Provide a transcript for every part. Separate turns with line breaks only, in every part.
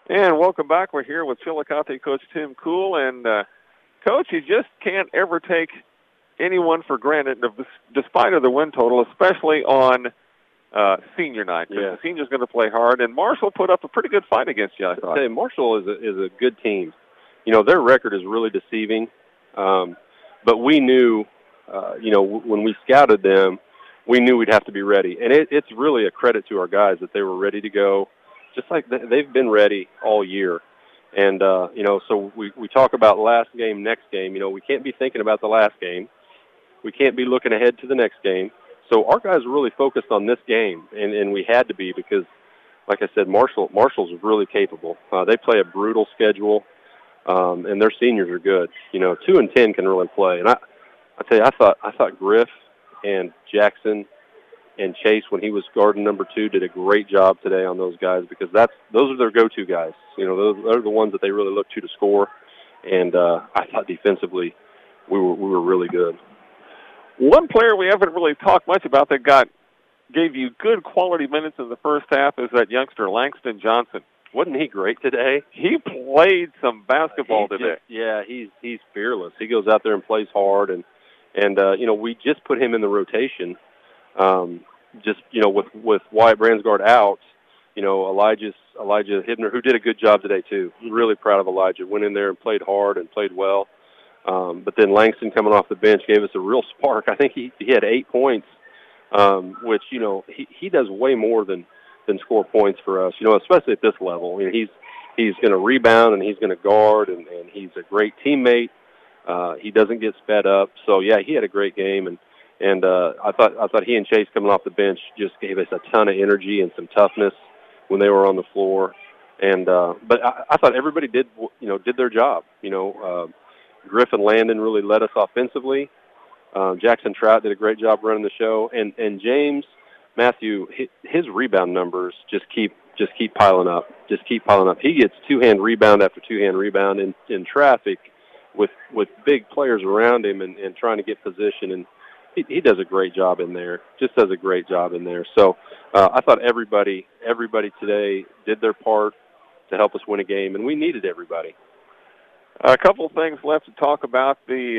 And welcome back. We're here with Chillicothe coach Tim Kuhl. And, Coach, you just can't ever take anyone for granted, despite of the win total, especially on senior night.
Yeah.
The senior's going to play hard. And Marshall put up a pretty good fight against you, I thought.
Hey, Marshall is a good team. You know, their record is really deceiving. But we knew, when we scouted them, we knew we'd have to be ready. And it's really a credit to our guys that they were ready to go, just like they've been ready all year. And, so we talk about last game, next game. You know, we can't be thinking about the last game. We can't be looking ahead to the next game. So our guys are really focused on this game, and we had to be because, like I said, Marshall's really capable. They play a brutal schedule, and their seniors are good. 2 and 10 can really play. And I tell you, I thought Griff and Jackson and Chase, when he was guarding number 2, did a great job today on those guys because those are their go-to guys. Those are the ones that they really look to score. And I thought defensively we were really good.
One player we haven't really talked much about that gave you good quality minutes in the first half is that youngster Langston Johnson.
Wasn't he great today?
He played some basketball today.
He's fearless. He goes out there and plays hard, and we just put him in the rotation. With Wyatt Bransgard out, Elijah Hibner, who did a good job today too. Really proud of Elijah. Went in there and played hard and played well. But then Langston coming off the bench gave us a real spark. I think he had 8 points, which, he does way more than score points for us, especially at this level. He's going to rebound and he's going to guard, and he's a great teammate. He doesn't get sped up. So, yeah, he had a great game. And I thought he and Chase coming off the bench just gave us a ton of energy and some toughness when they were on the floor. And but I thought everybody did their job. Griff and Landon really led us offensively. Jackson Trout did a great job running the show, and James Matthew, his rebound numbers just keep piling up. He gets two-hand rebound after two-hand rebound in traffic with big players around him and trying to get position, and he does a great job in there. Just does a great job in there. So I thought everybody today did their part to help us win a game, and we needed everybody.
A couple of things left to talk about.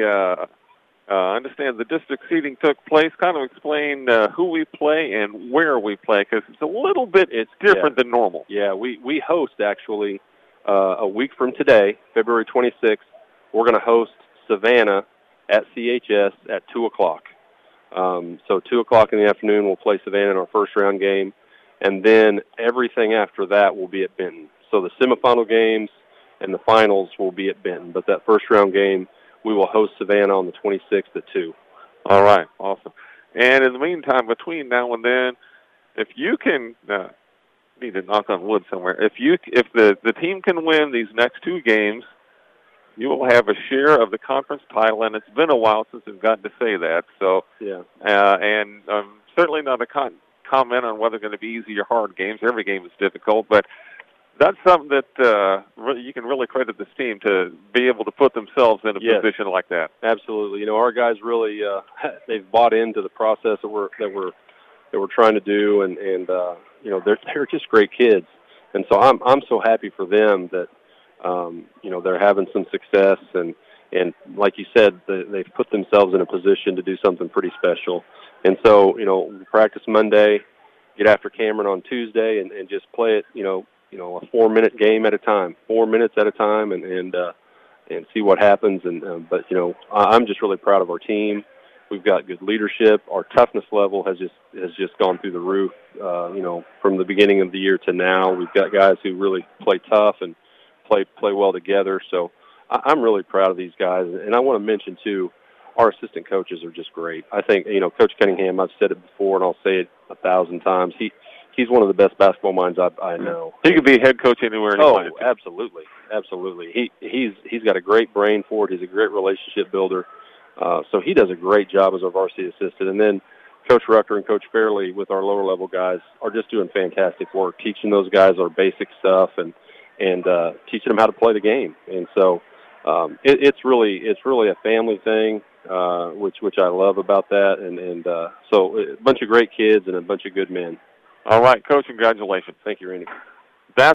I understand the district seating took place. Kind of explain who we play and where we play, because it's a little bit different than normal.
Yeah, we host actually a week from today, February 26th. We're going to host Savannah at CHS at 2 o'clock. So 2 o'clock in the afternoon, we'll play Savannah in our first round game, and then everything after that will be at Benton. So the semifinal games and the finals will be at Benton, but that first round game, we will host Savannah on the 26th at 2.
All right, awesome. And in the meantime, between now and then, if you can, need to knock on wood somewhere, if the team can win these next 2 games, you will have a share of the conference title, and it's been a while since we've gotten to say that. So,
yeah.
And certainly not a comment on whether they're going to be easy or hard games. Every game is difficult, but that's something that you can really credit this team to be able to put themselves in a position like that.
Absolutely. Our guys really they've bought into the process that we're trying to do, and they're just great kids, and so I'm so happy for them that they're having some success, and like you said, they've put themselves in a position to do something pretty special. And so we practice Monday, get after Cameron on Tuesday, and just play it a 4-minute game at a time, 4 minutes at a time, and see what happens. But I'm just really proud of our team. We've got good leadership. Our toughness level has just gone through the roof. From the beginning of the year to now, we've got guys who really play tough and play well together. So I'm really proud of these guys. And I want to mention too, our assistant coaches are just great. I think Coach Cunningham. I've said it before, and I'll say it 1,000 times. He's one of the best basketball minds I know.
He could be head coach anywhere.
Absolutely. He's got a great brain for it. He's a great relationship builder. So he does a great job as our varsity assistant. And then Coach Rucker and Coach Fairley with our lower level guys are just doing fantastic work, teaching those guys our basic stuff and teaching them how to play the game. And so it's really a family thing, which I love about that. And so a bunch of great kids and a bunch of good men.
All right, Coach, congratulations.
Thank you, Randy.